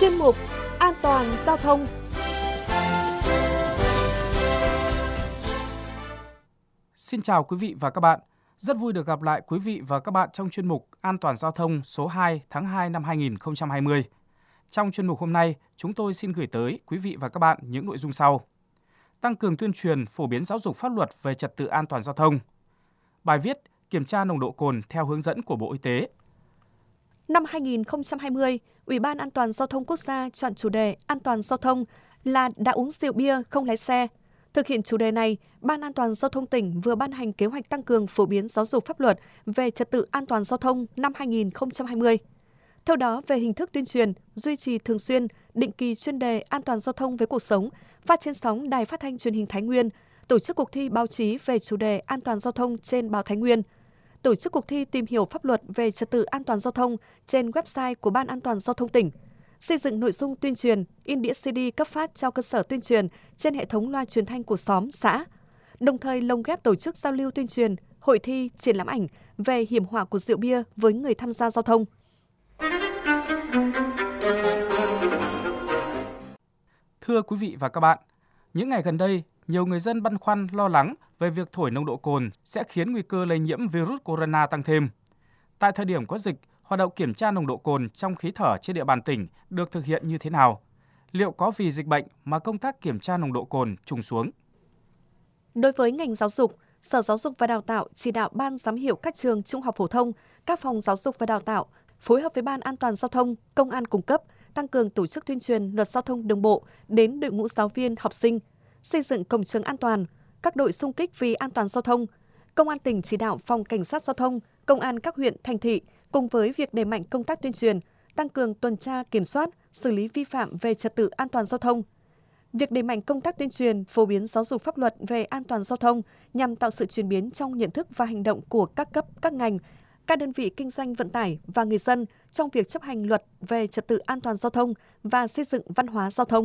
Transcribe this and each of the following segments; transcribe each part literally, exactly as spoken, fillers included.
chuyên mục An toàn giao thông. Xin chào quý vị và các bạn. Rất vui được gặp lại quý vị và các bạn trong chuyên mục An toàn giao thông số hai tháng hai năm hai nghìn không trăm hai mươi. Trong chuyên mục hôm nay, chúng tôi xin gửi tới quý vị và các bạn những nội dung sau. Tăng cường tuyên truyền, phổ biến giáo dục pháp luật về trật tự an toàn giao thông. Bài viết kiểm tra nồng độ cồn theo hướng dẫn của Bộ Y tế. Năm hai nghìn không trăm hai mươi, Ủy ban An toàn giao thông quốc gia chọn chủ đề An toàn giao thông là đã uống rượu bia không lái xe. Thực hiện chủ đề này, Ban An toàn giao thông tỉnh vừa ban hành kế hoạch tăng cường phổ biến giáo dục pháp luật về trật tự an toàn giao thông năm hai nghìn không trăm hai mươi. Theo đó, về hình thức tuyên truyền, duy trì thường xuyên, định kỳ chuyên đề an toàn giao thông với cuộc sống, phát trên sóng Đài Phát thanh Truyền hình Thái Nguyên, tổ chức cuộc thi báo chí về chủ đề an toàn giao thông trên báo Thái Nguyên, tổ chức cuộc thi tìm hiểu pháp luật về trật tự an toàn giao thông trên website của Ban An toàn giao thông tỉnh, xây dựng nội dung tuyên truyền, in đĩa xê đê cấp phát cho cơ sở tuyên truyền trên hệ thống loa truyền thanh của xóm, xã, đồng thời lồng ghép tổ chức giao lưu tuyên truyền, hội thi, triển lãm ảnh về hiểm họa của rượu bia với người tham gia giao thông. Thưa quý vị và các bạn, những ngày gần đây, nhiều người dân băn khoăn lo lắng về việc thổi nồng độ cồn sẽ khiến nguy cơ lây nhiễm virus corona tăng thêm. Tại thời điểm có dịch, hoạt động kiểm tra nồng độ cồn trong khí thở trên địa bàn tỉnh được thực hiện như thế nào? Liệu có vì dịch bệnh mà công tác kiểm tra nồng độ cồn trùng xuống? Đối với ngành giáo dục, Sở Giáo dục và Đào tạo chỉ đạo Ban giám hiệu các trường trung học phổ thông, các phòng giáo dục và đào tạo phối hợp với Ban An toàn giao thông, Công an cung cấp, tăng cường tổ chức tuyên truyền luật giao thông đường bộ đến đội ngũ giáo viên, học sinh, xây dựng cổng trường an toàn, các đội xung kích vì an toàn giao thông. Công an tỉnh chỉ đạo Phòng Cảnh sát Giao thông, Công an các huyện, thành thị cùng với việc đẩy mạnh công tác tuyên truyền, tăng cường tuần tra, kiểm soát, xử lý vi phạm về trật tự an toàn giao thông. Việc đẩy mạnh công tác tuyên truyền, phổ biến giáo dục pháp luật về an toàn giao thông nhằm tạo sự chuyển biến trong nhận thức và hành động của các cấp, các ngành, các đơn vị kinh doanh vận tải và người dân trong việc chấp hành luật về trật tự an toàn giao thông và xây dựng văn hóa giao thông.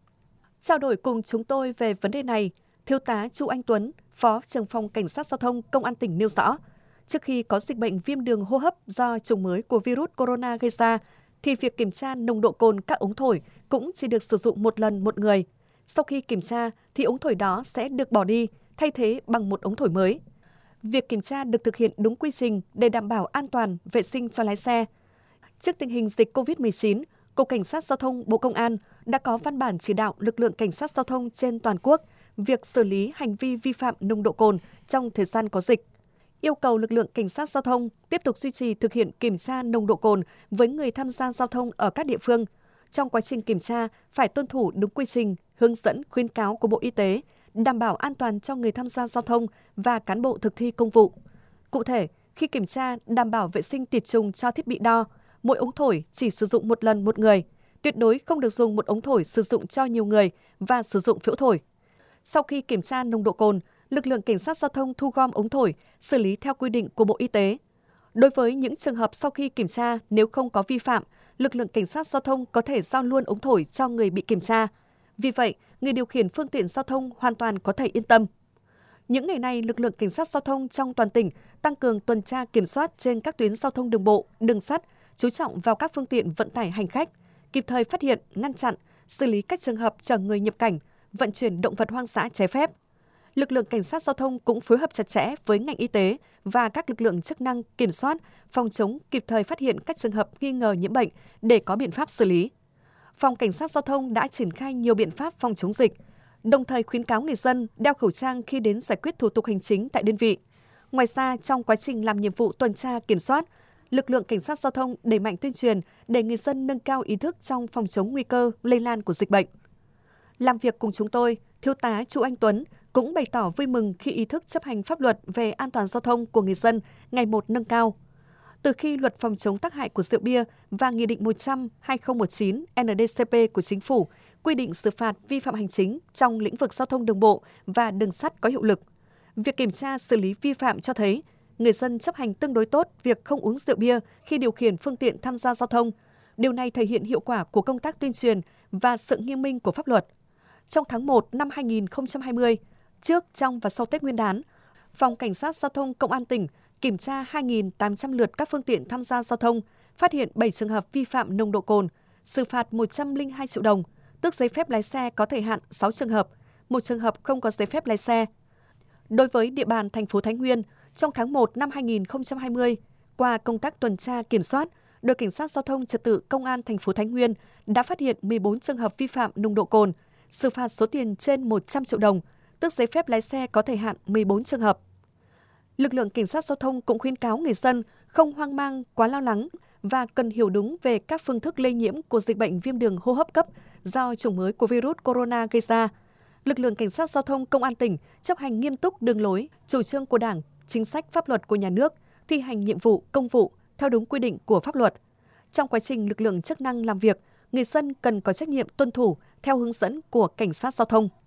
Trao đổi cùng chúng tôi về vấn đề này, Thiếu tá Chu Anh Tuấn, Phó trưởng phòng Cảnh sát Giao thông Công an tỉnh nêu rõ, trước khi có dịch bệnh viêm đường hô hấp do chủng mới của virus corona gây ra, thì việc kiểm tra nồng độ cồn các ống thổi cũng chỉ được sử dụng một lần một người. Sau khi kiểm tra thì ống thổi đó sẽ được bỏ đi, thay thế bằng một ống thổi mới. Việc kiểm tra được thực hiện đúng quy trình để đảm bảo an toàn, vệ sinh cho lái xe. Trước tình hình dịch covid mười chín, Cục Cảnh sát Giao thông Bộ Công an đã có văn bản chỉ đạo lực lượng cảnh sát giao thông trên toàn quốc việc xử lý hành vi vi phạm nồng độ cồn trong thời gian có dịch. Yêu cầu lực lượng cảnh sát giao thông tiếp tục duy trì thực hiện kiểm tra nồng độ cồn với người tham gia giao thông ở các địa phương. Trong quá trình kiểm tra, phải tuân thủ đúng quy trình, hướng dẫn, khuyến cáo của Bộ Y tế, đảm bảo an toàn cho người tham gia giao thông và cán bộ thực thi công vụ. Cụ thể, khi kiểm tra, đảm bảo vệ sinh tiệt trùng cho thiết bị đo, mỗi ống thổi chỉ sử dụng một lần một người, tuyệt đối không được dùng một ống thổi sử dụng cho nhiều người và sử dụng phễu thổi. Sau khi kiểm tra nồng độ cồn, lực lượng cảnh sát giao thông thu gom ống thổi, xử lý theo quy định của Bộ Y tế. Đối với những trường hợp sau khi kiểm tra nếu không có vi phạm, lực lượng cảnh sát giao thông có thể giao luôn ống thổi cho người bị kiểm tra. Vì vậy, người điều khiển phương tiện giao thông hoàn toàn có thể yên tâm. Những ngày này, lực lượng cảnh sát giao thông trong toàn tỉnh tăng cường tuần tra kiểm soát trên các tuyến giao thông đường bộ, đường sắt, chú trọng vào các phương tiện vận tải hành khách, kịp thời phát hiện, ngăn chặn, xử lý các trường hợp chở người nhập cảnh, vận chuyển động vật hoang dã trái phép. Lực lượng cảnh sát giao thông cũng phối hợp chặt chẽ với ngành y tế và các lực lượng chức năng kiểm soát, phòng chống, kịp thời phát hiện các trường hợp nghi ngờ nhiễm bệnh để có biện pháp xử lý. Phòng Cảnh sát Giao thông đã triển khai nhiều biện pháp phòng chống dịch, đồng thời khuyến cáo người dân đeo khẩu trang khi đến giải quyết thủ tục hành chính tại đơn vị. Ngoài ra, trong quá trình làm nhiệm vụ tuần tra kiểm soát, lực lượng cảnh sát giao thông đẩy mạnh tuyên truyền để người dân nâng cao ý thức trong phòng chống nguy cơ lây lan của dịch bệnh. Làm việc cùng chúng tôi, Thiếu tá Chu Anh Tuấn cũng bày tỏ vui mừng khi ý thức chấp hành pháp luật về an toàn giao thông của người dân ngày một nâng cao. Từ khi luật phòng chống tác hại của rượu bia và Nghị định một trăm trên hai nghìn không trăm mười chín N D C P của Chính phủ quy định xử phạt vi phạm hành chính trong lĩnh vực giao thông đường bộ và đường sắt có hiệu lực, việc kiểm tra xử lý vi phạm cho thấy người dân chấp hành tương đối tốt việc không uống rượu bia khi điều khiển phương tiện tham gia giao thông. Điều này thể hiện hiệu quả của công tác tuyên truyền và sự nghiêm minh của pháp luật. Trong tháng một năm hai nghìn không trăm hai mươi, trước, trong và sau Tết Nguyên đán, Phòng Cảnh sát Giao thông Công an tỉnh kiểm tra hai nghìn tám trăm lượt các phương tiện tham gia giao thông, phát hiện bảy trường hợp vi phạm nồng độ cồn, xử phạt một trăm lẻ hai triệu đồng, tước giấy phép lái xe có thời hạn sáu trường hợp, một trường hợp không có giấy phép lái xe. Đối với địa bàn thành phố Thái Nguyên, trong tháng một năm hai nghìn không trăm hai mươi, qua công tác tuần tra kiểm soát, đội cảnh sát giao thông trật tự công an thành phố Thái Nguyên đã phát hiện mười bốn trường hợp vi phạm nồng độ cồn, xử phạt số tiền trên một trăm triệu đồng, tước giấy phép lái xe có thời hạn mười bốn trường hợp. Lực lượng cảnh sát giao thông cũng khuyến cáo người dân không hoang mang, quá lo lắng và cần hiểu đúng về các phương thức lây nhiễm của dịch bệnh viêm đường hô hấp cấp do chủng mới của virus corona gây ra. Lực lượng cảnh sát giao thông công an tỉnh chấp hành nghiêm túc đường lối, chủ trương của Đảng, chính sách pháp luật của nhà nước, thi hành nhiệm vụ, công vụ theo đúng quy định của pháp luật. Trong quá trình lực lượng chức năng làm việc, người dân cần có trách nhiệm tuân thủ theo hướng dẫn của cảnh sát giao thông.